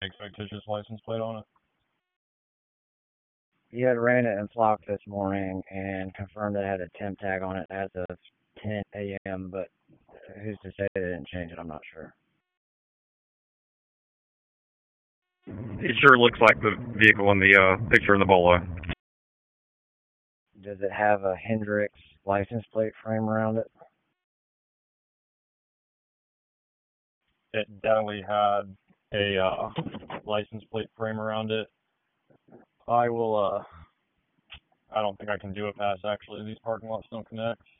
fake fictitious license plate on it? You had ran it in flock this morning and confirmed it had a temp tag on it as of 10 a.m., but who's to say they didn't change it? I'm not sure. It sure looks like the vehicle in the picture in the bolo. Does it have a Hendrix license plate frame around it? It definitely had a license plate frame around it. I will, I don't think I can do a pass, actually. These parking lots don't connect.